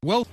Well，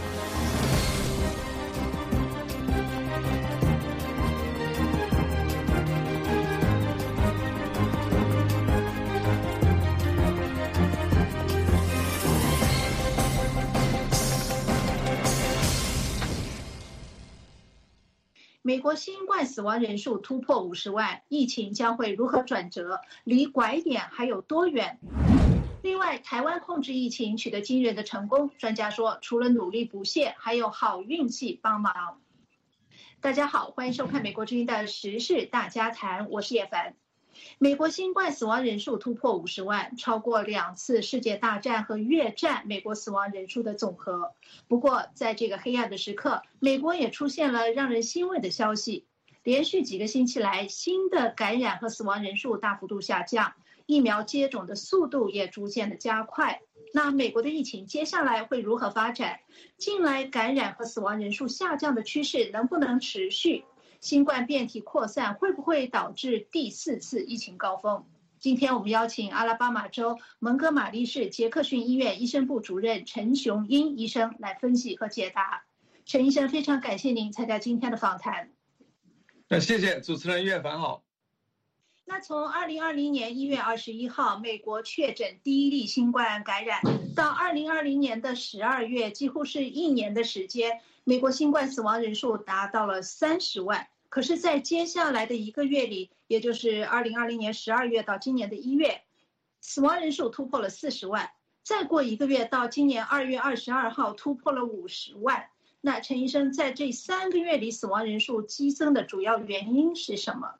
美国新冠死亡人数突破50万，疫情将会如何转折？离拐点还有多远？另外，台湾控制疫情取得惊人的成功，专家说，除了努力不懈，还有好运气帮忙。大家好，欢迎收看美国之音的时事大家谈，我是叶凡。美国新冠死亡人数突破50万，超过2次世界大战和越战美国死亡人数的总和。不过，在这个黑暗的时刻，美国也出现了让人欣慰的消息。连续几个星期来，新的感染和死亡人数大幅度下降，疫苗接种的速度也逐渐的加快。那美国的疫情接下来会如何发展？近来感染和死亡人数下降的趋势能不能持续？新冠变体扩散会不会导致第4次疫情高峰？今天我们邀请阿拉巴马州蒙哥马利市杰克逊医院医生部主任陈雄英医生来分析和解答。陈医生，非常感谢您参加今天的访谈。 谢谢主持人叶凡好。 那从2020年1月21号美国确诊第一例新冠感染，到2020年的12月，几乎是1年的时间，美国新冠死亡人数达到了30万。可是在接下来的1个月里，也就是2020年12月到今年的1月，死亡人数突破了40万，再过1个月到今年2月22号突破了50万。那陈医生，在这3个月里死亡人数激增的主要原因是什么？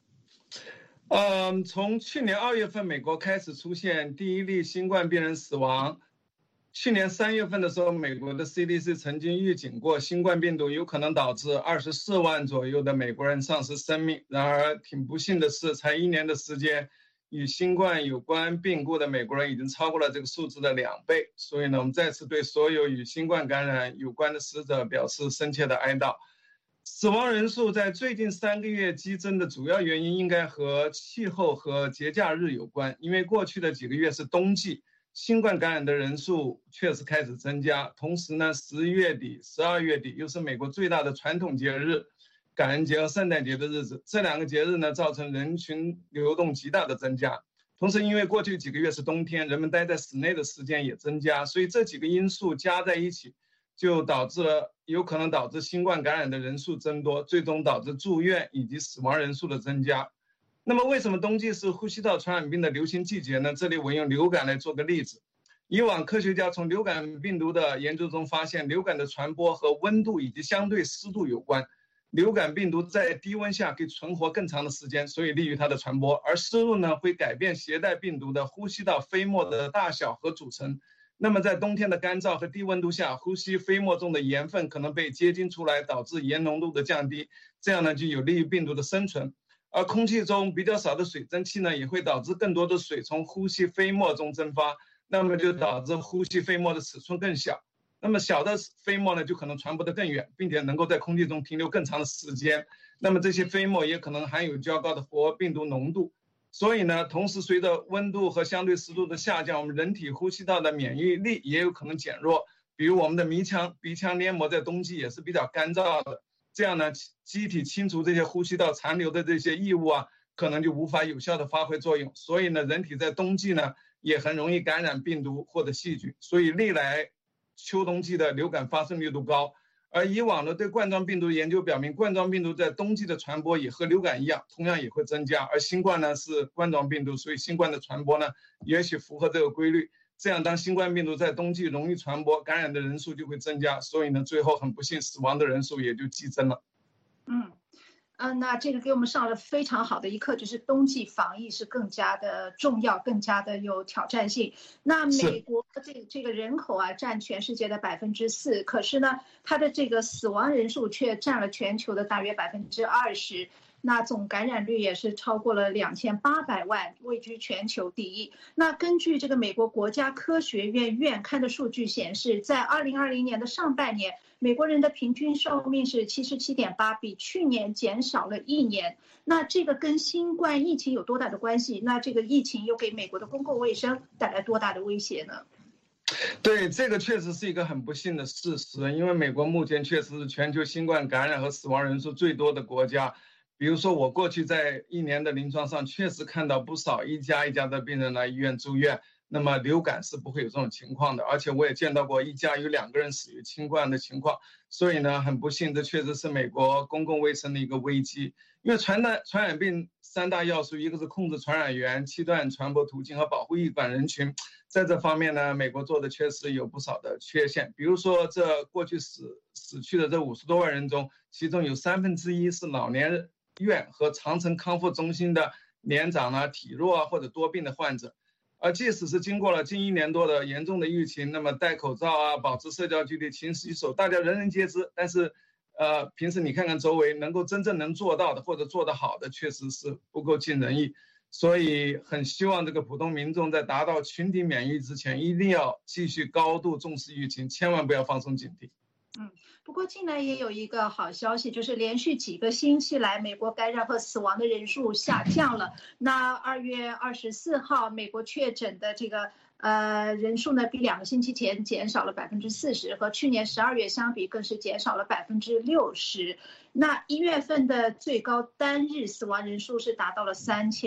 从去年2月份美国开始出现第一例新冠病人死亡。去年3月份的时候，美国的 CDC 曾经预警过新冠病毒有可能导致24万左右的美国人丧失生命。然而挺不幸的是，才1年的时间，与新冠有关病故的美国人已经超过了这个数字的2倍。所以呢，我们再次对所有与新冠感染有关的死者表示深切的哀悼。死亡人数在最近3个月激增的主要原因应该和气候和节假日有关，因为过去的几个月是冬季，新冠感染的人数确实开始增加。同时呢，11月底、12月底又是美国最大的传统节日，感恩节和圣诞节的日子，这2个节日呢造成人群流动极大的增加。同时因为过去几个月是冬天，人们待在室内的时间也增加，所以这几个因素加在一起，就有可能导致新冠感染的人数增多，最终导致住院以及死亡人数的增加。那么为什么冬季是呼吸道传染病的流行季节呢？这里我用流感来做个例子。以往科学家从流感病毒的研究中发现，流感的传播和温度以及相对湿度有关。流感病毒在低温下可以存活更长的时间，所以利于它的传播。而湿度呢，会改变携带病毒的呼吸道飞沫的大小和组成。那么在冬天的干燥和低温度下，呼吸飞沫中的盐分可能被结晶出来，导致盐浓度的降低，这样呢就有利于病毒的生存。而空气中比较少的水蒸气呢，也会导致更多的水从呼吸飞沫中蒸发，那么就导致呼吸飞沫的尺寸更小。那么小的飞沫呢，就可能传播得更远，并且能够在空气中停留更长的时间。那么这些飞沫也可能含有较高的活病毒浓度。所以呢，同时随着温度和相对湿度的下降，我们人体呼吸道的免疫力也有可能减弱。比如我们的鼻腔黏膜在冬季也是比较干燥的，这样呢，机体清除这些呼吸道残留的这些异物啊，可能就无法有效的发挥作用。所以呢，人体在冬季呢也很容易感染病毒或者细菌。所以历来秋冬季的流感发生率都高。而以往的对冠状病毒研究表明，冠状病毒在冬季的传播也和流感一样，同样也会增加。而新冠呢是冠状病毒，所以新冠的传播呢也许符合这个规律。这样当新冠病毒在冬季容易传播，感染的人数就会增加，所以呢最后很不幸死亡的人数也就激增了。 那这个给我们上了非常好的一课，就是冬季防疫是更加的重要，更加的有挑战性。那美国这个人口啊占全世界的4%，可是呢它的这个死亡人数却占了全球的大约20%。那总感染率也是超过了2800万，位居全球第一。那根据这个美国国家科学院院刊的数据显示，在2020年的上半年，美国人的平均寿命是77.8，比去年减少了1年。那这个跟新冠疫情有多大的关系？那这个疫情又给美国的公共卫生带来多大的威胁呢？ 对，这个确实是一个很不幸的事实，因为美国目前确实是全球新冠感染和死亡人数最多的国家。比如说，我过去在1年的临床上确实看到不少一家一家的病人来医院住院。那么流感是不会有这种情况的，而且我也见到过一家有2个人死于新冠的情况。所以呢，很不幸，这确实是美国公共卫生的一个危机。因为传染病3大要素，一个是控制传染源、切断传播途径和保护易感人群。在这方面呢，美国做的确实有不少的缺陷。比如说，这过去死去的这50多万人中，其中有1/3是老年院和长城康复中心的年长啊、体弱啊或者多病的患者。而即使是经过了近1年多的严重的疫情，那么戴口罩啊、保持社交距离、勤洗手，大家人人皆知。但是，平时你看看周围，能够真正能做到的或者做得好的，确实是不够尽人意。所以，很希望这个普通民众在达到群体免疫之前，一定要继续高度重视疫情，千万不要放松警惕。 不过近来也有一个好消息，就是连续几个星期来，美国感染和死亡的人数下降了。那2月24号，美国确诊的这个人数呢，比2个星期前减少了40%，和去年12月相比更是减少了60%。那1月份的最高单日死亡人数是达到了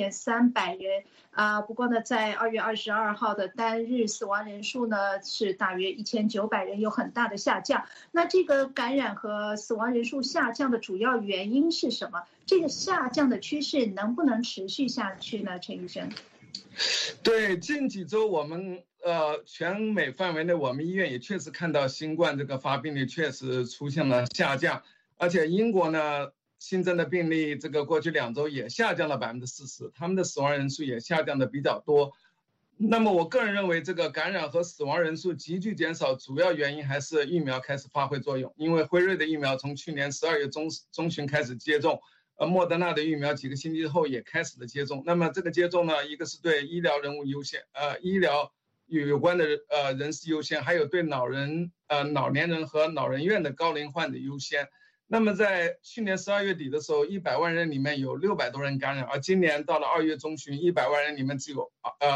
3300人。不过呢，在2月22号的单日死亡人数呢是大约1900人，有很大的下降。那这个感染和死亡人数下降的主要原因是什么？这个下降的趋势能不能持续下去呢？陈医生？ 对，近几周我们全美范围内，我们医院也确实看到新冠这个发病率确实出现了下降，而且英国呢新增的病例这个过去2周也下降了40%，他们的死亡人数也下降的比较多。那么我个人认为，这个感染和死亡人数急剧减少，主要原因还是疫苗开始发挥作用。因为辉瑞的疫苗从去年12月中旬开始接种，莫德纳的疫苗几个星期后也开始了接种。那么这个接种呢，一个是对医疗人物优先，医疗有关的人士优先，还有对老年人和老人院的高龄患者优先。那么在去年12月底的时候，100万人里面有600多人感染，而今年到了2月中旬，100万人里面只有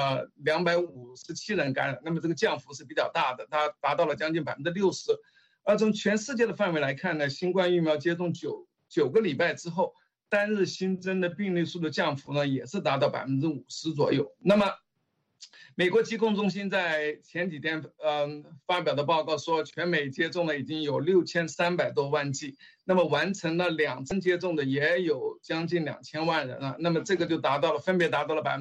257人感染。那么这个降幅是比较大的，它达到了将近60%。而从全世界的范围来看呢，新冠疫苗接种9个礼拜之后，单日新增的病例数的降幅呢，也是达到50%左右。那么美国疾控中心在前几天发表的报告说，全美接种了已经有6300多万剂，那么完成了2针接种的也有将近2000万人了。那么这个就分别达到了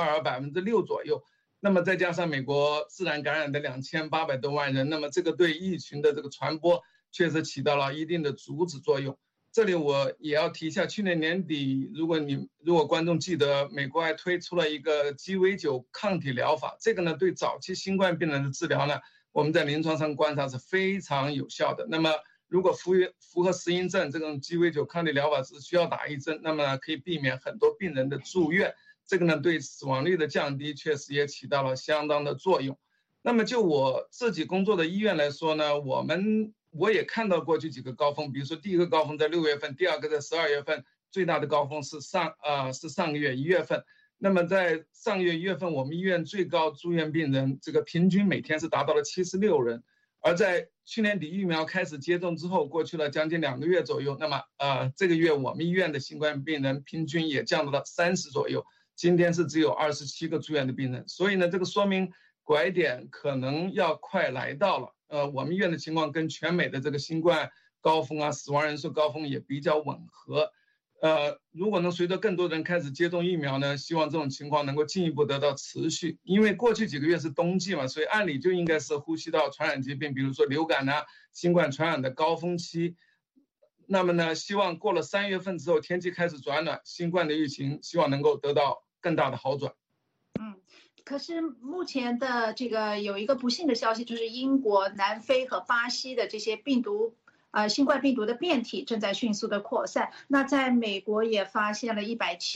12%、6%左右。那么再加上美国自然感染的2800多万人，那么这个对疫情的这个传播确实起到了一定的阻止作用。这里我也要提一下，去年年底，如果观众记得，美国还推出了一个鸡尾酒抗体疗法，这个呢对早期新冠病人的治疗呢，我们在临床上观察是非常有效的。那么如果符合适应症，这种鸡尾酒抗体疗法只需要打1针，那么可以避免很多病人的住院，这个呢对死亡率的降低确实也起到了相当的作用。那么就我自己工作的医院来说呢，我也看到过去几个高峰，比如说第一个高峰在6月份，第2个在12月份，最大的高峰是上个月1月份。那么在上个月1月份，我们医院最高住院病人这个平均每天是达到了76人，而在去年底疫苗开始接种之后，过去了将近2个月左右，那么这个月我们医院的新冠病人平均也降到了30左右，今天是只有27个住院的病人。所以呢，这个说明拐点可能要快来到了。我们医院的情况跟全美的这个新冠高峰啊、死亡人数高峰也比较吻合。如果能随着更多人开始接种疫苗呢，希望这种情况能够进一步得到持续。因为过去几个月是冬季嘛，所以按理就应该是呼吸道传染疾病，比如说流感啊、新冠传染的高峰期。那么呢，希望过了3月份之后，天气开始转暖，新冠的疫情希望能够得到更大的好转。 可是目前的这个有一个不幸的消息，就是英国、南非和巴西的这些新冠病毒的变体正在迅速的扩散。那在美国也发现了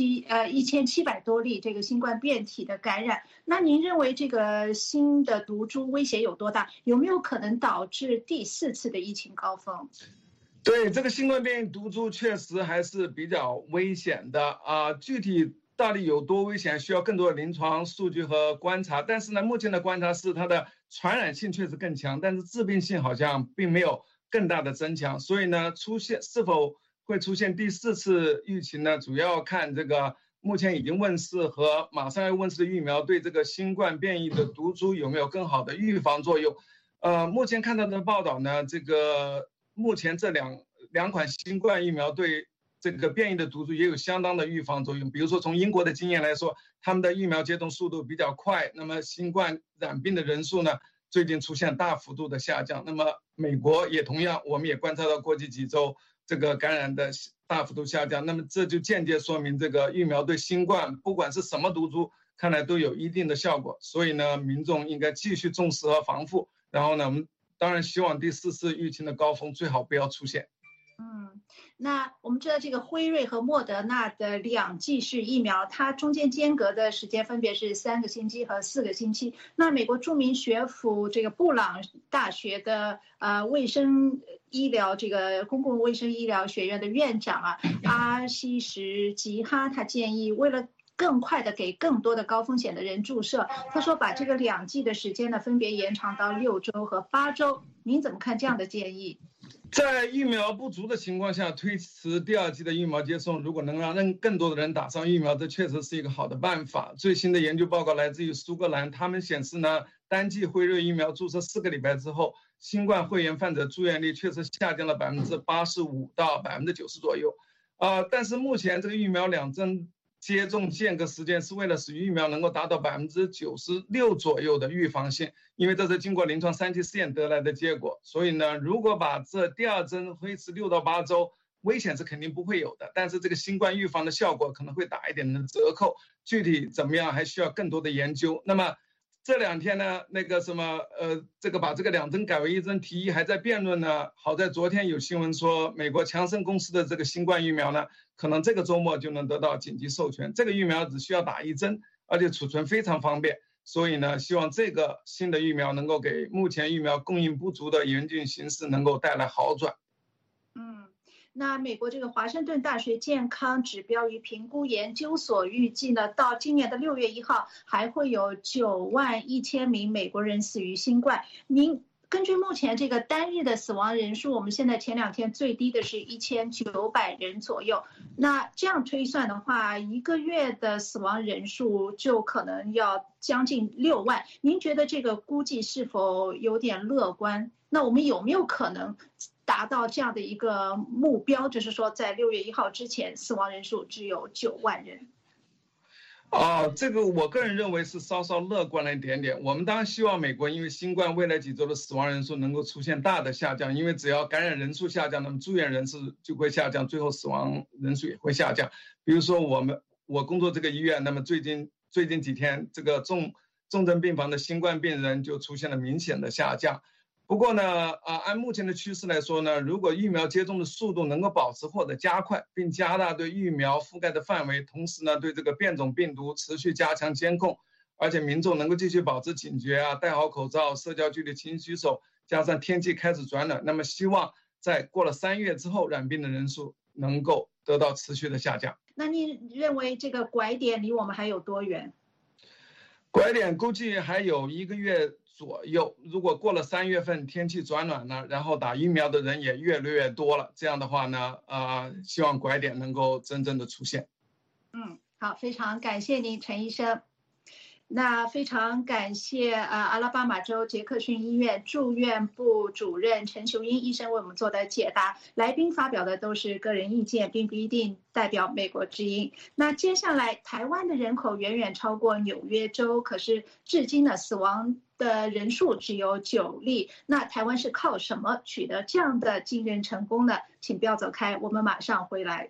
1700多例这个新冠变体的感染。那您认为这个新的毒株威胁有多大？有没有可能导致第4次的疫情高峰？对， 这个新冠变异毒株确实还是比较危险的具体到底有多危险，需要更多的临床数据和观察。但是呢，目前的观察是它的传染性确实更强，但是致病性好像并没有更大的增强。所以呢，是否会出现第4次疫情呢？主要看这个目前已经问世和马上要问世的疫苗对这个新冠变异的毒株有没有更好的预防作用。目前看到的报道呢，这个目前这两款新冠疫苗对这个变异的毒株也有相当的预防作用。比如说从英国的经验来说，他们的疫苗接种速度比较快，那么新冠染病的人数呢最近出现大幅度的下降。那么美国也同样，我们也观察到过去几周这个感染的大幅度下降，那么这就间接说明这个疫苗对新冠不管是什么毒株看来都有一定的效果。所以呢，民众应该继续重视和防护。然后呢，我们当然希望第4次疫情的高峰最好不要出现。 那我们知道这个辉瑞和莫德纳的2剂式疫苗，它中间间隔的时间分别是3个星期和4个星期。那美国著名学府这个布朗大学的卫生医疗这个公共卫生医疗学院的院长阿西什吉哈，他建议为了更快的给更多的高风险的人注射，他说把这个2剂的时间呢分别延长到6周和8周。您怎么看这样的建议？ 在疫苗不足的情况下，推迟第2剂的疫苗接种，如果能让更多的人打上疫苗，这确实是一个好的办法。最新的研究报告来自于苏格兰，他们显示呢，单剂辉瑞疫苗注射4个礼拜之后，新冠肺炎患者住院率确实下降了85%到90%左右。但是目前这个疫苗2针接种间隔时间是为了使疫苗能够达到96%左右的预防性，因为这是经过临床3期试验得来的结果。所以呢，如果把这第2针推迟6到8周，危险是肯定不会有的，但是这个新冠预防的效果可能会打一点的折扣，具体怎么样还需要更多的研究。那么这2天呢，这个把这个2针改为1针提议还在辩论呢。好在昨天有新闻说，美国强生公司的这个新冠疫苗呢，可能这个周末就能得到紧急授权。这个疫苗只需要打1针，而且储存非常方便。所以呢，希望这个新的疫苗能够给目前疫苗供应不足的严峻形势能够带来好转。 那美国这个华盛顿大学健康指标与评估研究所预计呢，到今年的6月1号还会有91000名美国人死于新冠。您根据目前这个单日的死亡人数，我们现在前2天最低的是1900人左右。那这样推算的话，1个月的死亡人数就可能要将近6万。您觉得这个估计是否有点乐观？那我们有没有可能达到这样的一个目标，就是说在6月1号之前死亡人数只有9万人？ 这个我个人认为是稍稍乐观了一点点。我们当然希望美国因为新冠未来几周的死亡人数能够出现大的下降，因为只要感染人数下降，那么住院人数就会下降，最后死亡人数也会下降。比如说我工作这个医院，那么最近几天这个重症病房的新冠病人就出现了明显的下降。不过呢，按目前的趋势来说呢，如果疫苗接种的速度能够保持或者加快，并加大对疫苗覆盖的范围，同时呢，对这个变种病毒持续加强监控，而且民众能够继续保持警觉戴好口罩、社交距离、勤洗手，加上天气开始转暖，那么希望在过了3月之后，染病的人数能够得到持续的下降。 那你认为这个拐点离我们还有多远？ 拐点估计还有1个月左右。如果过了3月份天气转暖了，然后打疫苗的人也越来越多了，这样的话呢，希望拐点能够真正的出现。 好，非常感谢您，陈医生。那非常感谢阿拉巴马州杰克逊医院住院部主任陈秀英医生为我们做的解答。来宾发表的都是个人意见，并不一定代表美国之音。那接下来，台湾的人口远远超过纽约州，可是至今呢，死亡的人数只有9例。那台湾是靠什么取得这样的惊人成功呢？请不要走开，我们马上回来。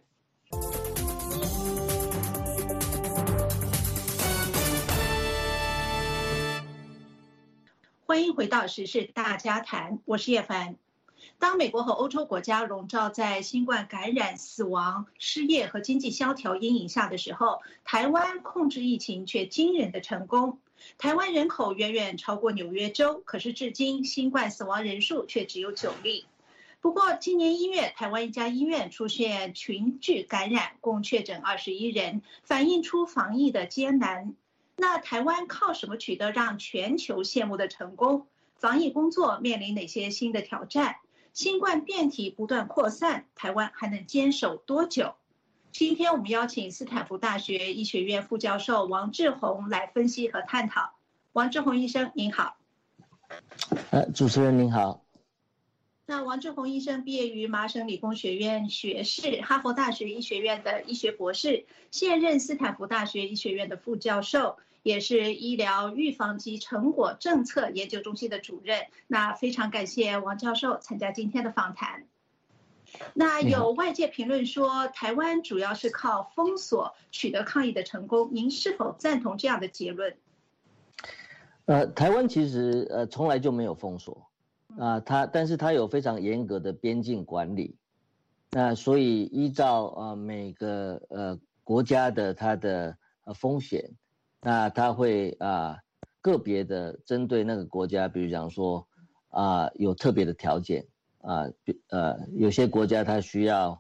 欢迎回到时事大家谈，我是叶凡。当美国和欧洲国家笼罩在新冠感染、死亡、失业和经济萧条阴影下的时候，台湾控制疫情却惊人的成功。台湾人口远远超过纽约州，可是至今新冠死亡人数却只有9例。 不过今年1月，台湾一家医院出现群聚感染，共确诊21人，反映出防疫的艰难。那台湾靠什么取得让全球羡慕的成功？防疫工作面临哪些新的挑战？新冠变体不断扩散，台湾还能坚守多久？今天我们邀请斯坦福大学医学院副教授王志宏来分析和探讨。王志宏医生您好。 主持人您好。 那王志宏医生毕业于麻省理工学院学士，哈佛大学医学院的医学博士，现任斯坦福大学医学院的副教授，也是医疗预防及成果政策研究中心的主任。那非常感谢王教授参加今天的访谈。那有外界评论说，台湾主要是靠封锁取得抗疫的成功，您是否赞同这样的结论？ 台湾其实从来就没有封锁但是它有非常严格的边境管理。那所以依照每个国家的它的风险，那它会个别的针对那个国家，比如讲说有特别的条件有些国家它需要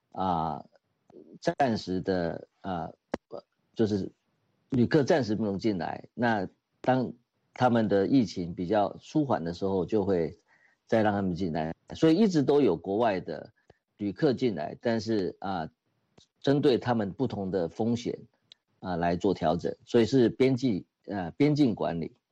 暂时的就是旅客暂时不能进来，那当他们的疫情比较舒缓的时候，就会再让他们进来。所以一直都有国外的旅客进来，但是针对他们不同的风险来做调整，所以是边境管理。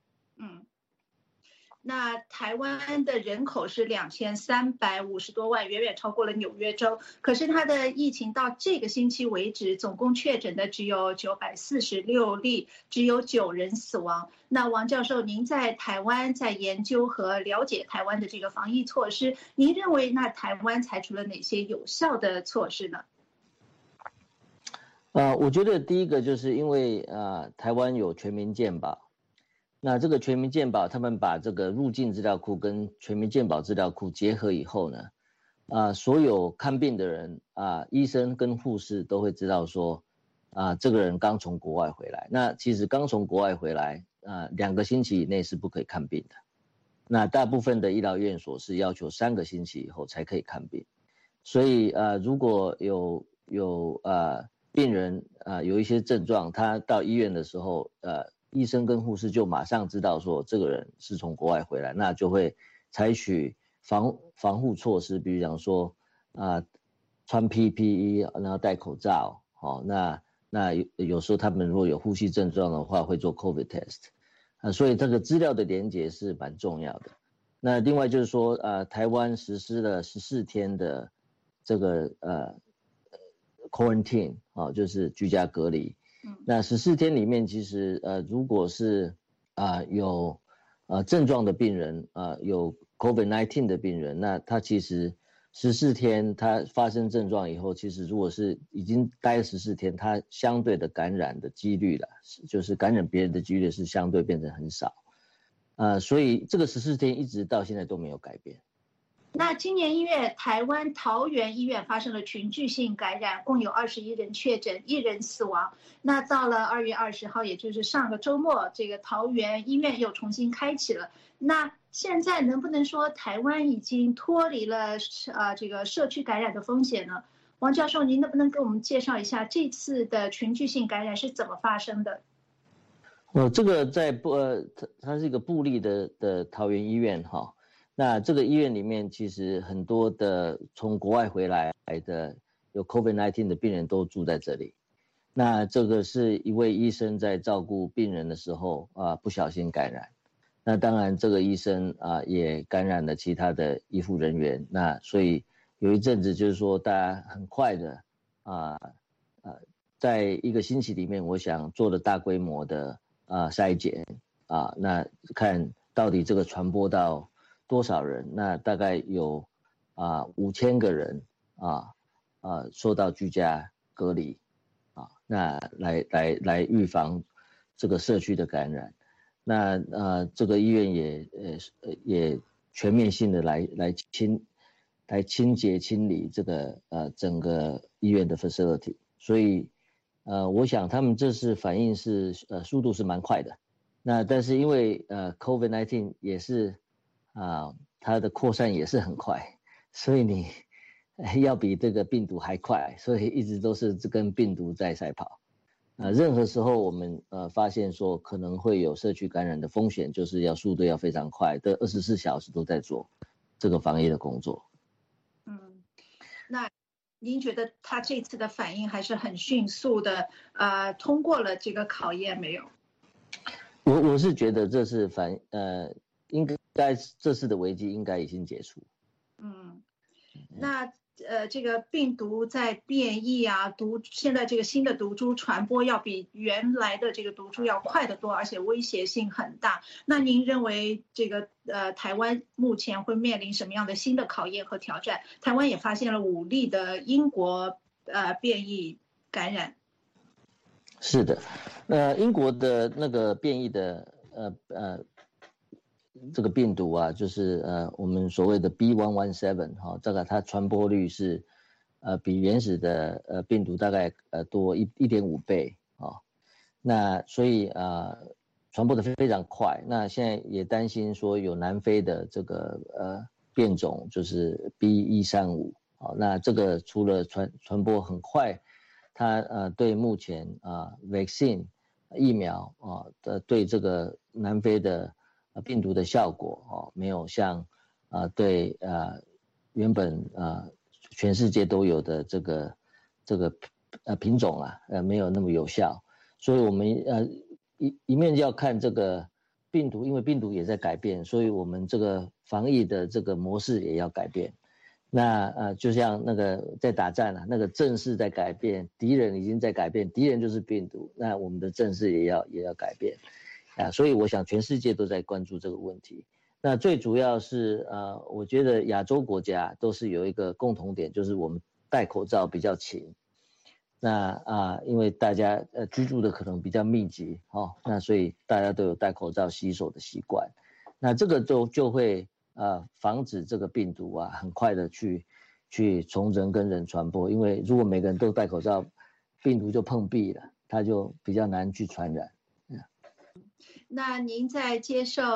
那台湾的人口是2350多万，远远超过了纽约州。可是它的疫情到这个星期为止，总共确诊的只有946例，只有9人死亡。那王教授，您在台湾在研究和了解台湾的这个防疫措施，您认为那台湾采取了哪些有效的措施呢？ 我觉得第一个就是因为台湾有全民健保。那这个全民健保，他们把这个入境资料库跟全民健保资料库结合以后呢，所有看病的人医生跟护士都会知道说，这个人刚从国外回来。那其实刚从国外回来，2个星期以内是不可以看病的。那大部分的医疗院所是要求3个星期以后才可以看病。所以如果有病人有一些症状，他到医院的时候医生跟护士就马上知道说这个人是从国外回来，那就会采取防护措施，比如讲说穿 PPE， 然后戴口罩。那有时候他们如果有呼吸症状的话，会做 COVID test。所以这个资料的连结是蛮重要的。那另外就是说台湾实施了14天的这个quarantine， 就是居家隔离。那14天里面，其实如果是有症状的病人有 COVID-19 的病人，那他其实14天他发生症状以后，其实如果是已经待了14天，他相对的感染的几率就是感染别人的几率是相对变成很少。所以这个14天一直到现在都没有改变。 那今年1月，台湾桃园医院发生了群聚性感染，共有21人确诊，1人死亡。那到了2月20号，也就是上个周末，这个桃园医院又重新开启了。那现在能不能说台湾已经脱离了这个社区感染的风险呢？王教授，您能不能给我们介绍一下这次的群聚性感染是怎么发生的？ 这个它是一个部立的桃园医院哈。那这个医院里面其实很多的从国外回来的有 COVID-19 的病人都住在这里。那这个是一位医生在照顾病人的时候不小心感染。那当然这个医生也感染了其他的医护人员。那所以有一阵子就是说大家很快的在1个星期里面，我想做了大规模的筛检那看到底这个传播到多少人。那大概有5000个人受到居家隔离那来预防这个社区的感染。那这个医院也全面性的来清洁清理这个整个医院的 facility。所以我想他们这次反应是速度是蛮快的。那但是因为COVID-19 也是它的扩散也是很快， 所以你要比这个病毒还快，所以一直都是跟病毒在赛跑。任何时候我们发现说可能会有社区感染的风险，就是要速度要非常快，这24小时都在做这个防疫的工作。 那您觉得他这次的反应还是很迅速的，通过了这个考验没有？ 我是觉得这是应该这次的危机应该已经解除。 那这个病毒在变异啊，现在这个新的毒株传播要比原来的这个毒株要快得多，而且威胁性很大。那您认为这个台湾目前会面临什么样的新的考验和挑战？台湾也发现了5例的英国变异感染。 是的，英国的那个变异的这个病毒啊，就是我们所谓的 B.1.1.7 哈，这个它传播率是比原始的病毒大概多1.5倍啊，那所以传播的非常快。那现在也担心说有南非的这个变种就是 B.1.35 啊，那这个除了传播很快，它对目前vaccine 疫苗对这个南非的病毒的效果没有像对原本全世界都有的这个品种没有那么有效，所以我们一面要看这个病毒，因为病毒也在改变，所以我们这个防疫的这个模式也要改变。那就像那个在打战那个阵势在改变，敌人已经在改变，敌人就是病毒，那我们的阵势也要改变。所以我想全世界都在关注这个问题。那最主要是我觉得亚洲国家都是有一个共同点，就是我们戴口罩比较勤。那因为大家居住的可能比较密集那所以大家都有戴口罩洗手的习惯。那这个就会防止这个病毒很快的去从人跟人传播，因为如果每个人都戴口罩，病毒就碰壁了，它就比较难去传染。 那您在接受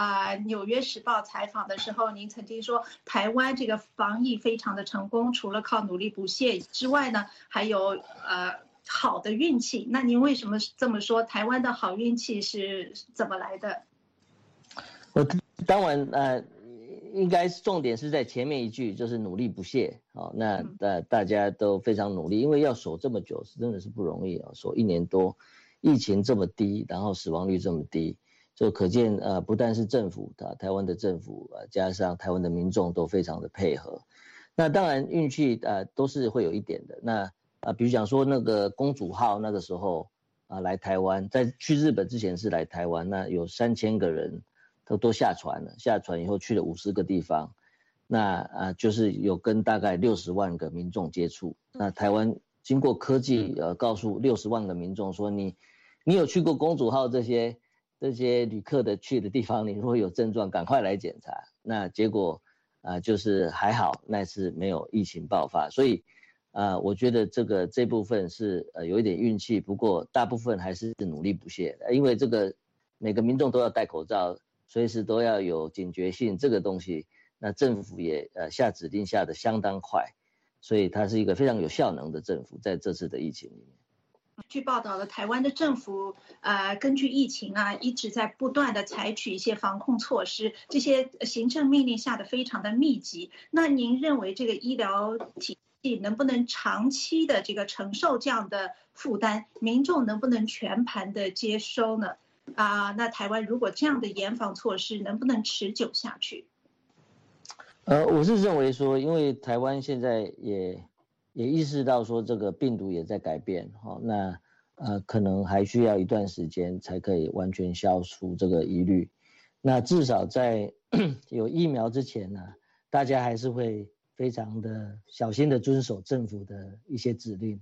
《纽约时报》采访的时候，您曾经说台湾这个防疫非常的成功，除了靠努力不懈之外呢，还有好的运气。那您为什么这么说？台湾的好运气是怎么来的？ 当然应该重点是在前面一句，就是努力不懈。那大家都非常努力，因为要守这么久真的是不容易守1年多。疫情这么低，然后死亡率这么低，就可见不但是政府台湾的政府加上台湾的民众都非常的配合。那当然运气都是会有一点的。那比如讲说那个公主号那个时候来台湾，在去日本之前是来台湾，那有3000个人都下船了，下船以后去了50个地方，那就是有跟大概60万个民众接触。那台湾经过科技告诉60万个民众说，你有去过公主号这些旅客的去的地方，你如果有症状赶快来检查。那结果就是还好那次没有疫情爆发，所以我觉得这部分是有一点运气，不过大部分还是努力不懈的，因为这个每个民众都要戴口罩，随时都要有警觉性这个东西，那政府也下指令下的相当快，所以它是一个非常有效能的政府在这次的疫情里面。 据报道的，台湾的政府根据疫情一直在不断的采取一些防控措施，这些行政命令下的非常的密集。那您认为这个医疗体系能不能长期的这个承受这样的负担？民众能不能全盘的接收呢？那台湾如果这样的严防措施能不能持久下去？ 我是认为说，因为台湾现在也意识到说这个病毒也在改变那可能还需要一段时间才可以完全消除这个疑虑。那至少在有疫苗之前呢，大家还是会非常的小心的遵守政府的一些指令。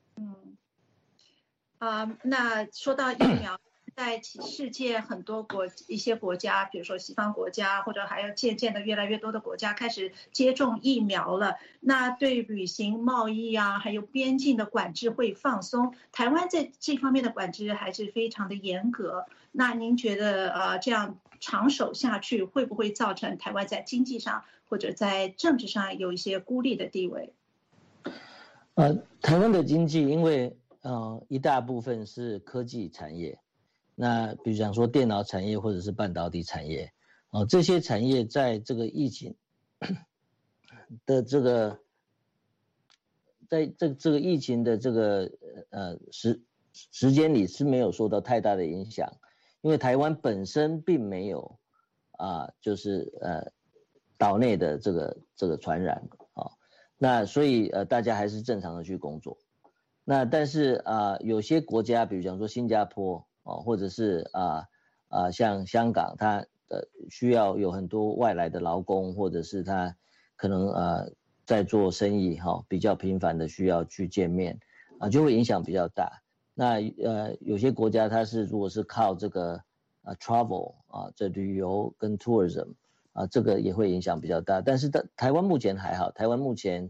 那说到疫苗，在世界很多一些国家，比如说西方国家，或者还有渐渐的越来越多的国家开始接种疫苗了。那对旅行、贸易还有边境的管制会放松。台湾在这方面的管制还是非常的严格。 那您觉得这样长守下去，会不会造成台湾在经济上或者在政治上有一些孤立的地位？ 台湾的经济因为一大部分是科技产业，那比如讲说电脑产业或者是半导体产业，这些产业在这个疫情的这个，在这个疫情的这个时间里是没有受到太大的影响，因为台湾本身并没有就是岛内的这个传染那所以大家还是正常的去工作。那但是有些国家，比如讲说新加坡或者是像香港，它需要有很多外来的劳工，或者是他可能在做生意比较频繁的需要去见面就会影响比较大。那有些国家它是如果是靠这个travel 这旅游跟 tourism 这个也会影响比较大。但是台湾目前还好，台湾目前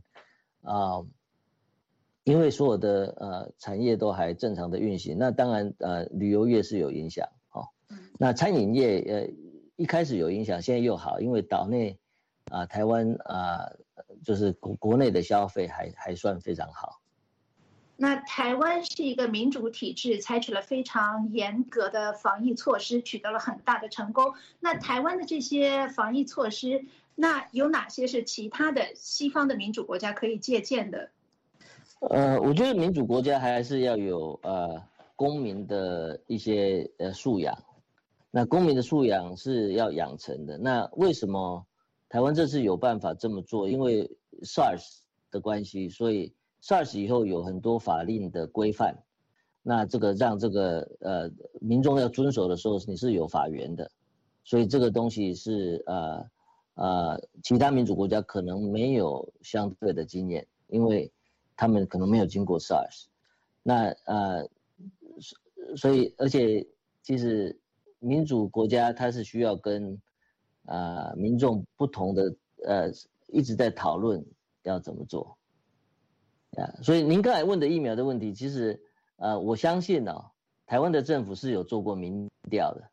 因为所有的产业都还正常的运行，那当然旅游业是有影响那餐饮业一开始有影响，现在又好，因为岛内台湾就是国内的消费还算非常好。 那台湾是一个民主体制，采取了非常严格的防疫措施，取得了很大的成功。那台湾的这些防疫措施，那有哪些是其他的西方的民主国家可以借鉴的？ 我觉得民主国家还是要有公民的一些素养。那公民的素养是要养成的。那为什么台湾这次有办法这么做？因为 SARS 的关系，所以 SARS 以后有很多法令的规范，那这个让这个民众要遵守的时候，你是有法源的，所以这个东西是其他民主国家可能没有相对的经验，因为他们可能没有经过 SARS。那所以而且其实民主国家它是需要跟民众不同的一直在讨论要怎么做。所以您刚才问的疫苗的问题，其实我相信台湾的政府是有做过民调的。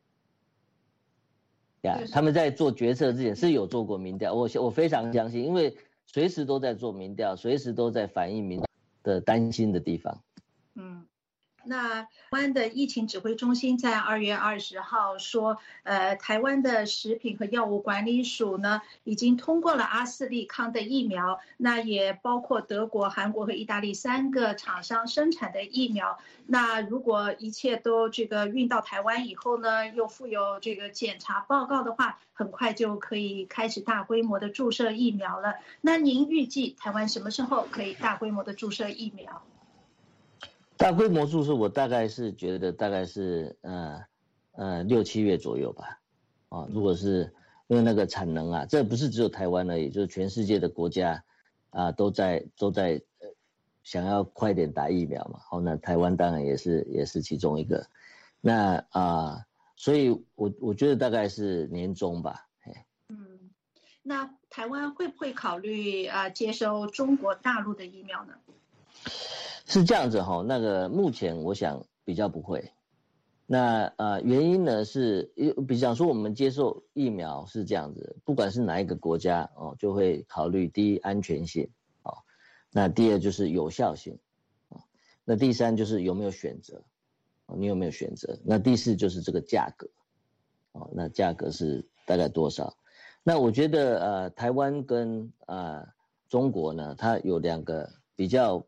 他们在做决策之前是有做过民调，我非常相信，因为随时都在做民调，随时都在反映民众的担心的地方。 那台湾的疫情指挥中心在2月20号说，台湾的食品和药物管理署呢已经通过了阿斯利康的疫苗，那也包括德国、韩国和意大利3个厂商生产的疫苗。那如果一切都这个运到台湾以后呢，又附有这个检查报告的话，很快就可以开始大规模的注射疫苗了。那您预计台湾什么时候可以大规模的注射疫苗？ 大规模注射我大概是觉得大概是6、7月左右吧。如果是因为那个产能这不是只有台湾而已，就是全世界的国家都在想要快点打疫苗嘛。那台湾当然也是其中一个。那所以我觉得大概是年中吧。 那台湾会不会考虑接收中国大陆的疫苗呢？ 是这样子那个目前我想比较不会。那原因呢是，比方说我们接受疫苗是这样子，不管是哪一个国家就会考虑第一安全性那第二就是有效性那第三就是有没有选择你有没有选择，那第四就是这个价格那价格是大概多少。那我觉得台湾跟中国呢，它有2个比较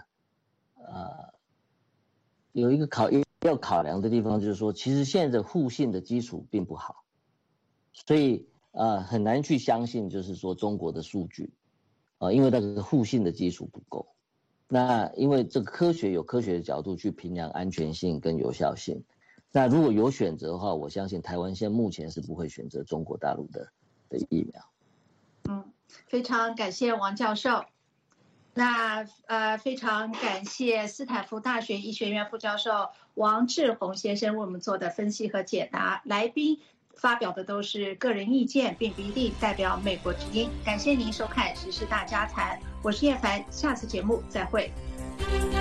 有一个要考量的地方，就是说其实现在的互信的基础并不好，所以很难去相信就是说中国的数据因为那个互信的基础不够。那因为这个科学有科学的角度去评量安全性跟有效性，那如果有选择的话，我相信台湾现在目前是不会选择中国大陆的疫苗。 非常感谢王教授。那非常感谢斯坦福大学医学院副教授王志宏先生为我们做的分析和解答。来宾发表的都是个人意见，并不一定代表美国之音。感谢您收看《时事大家谈》，我是叶凡，下次节目再会。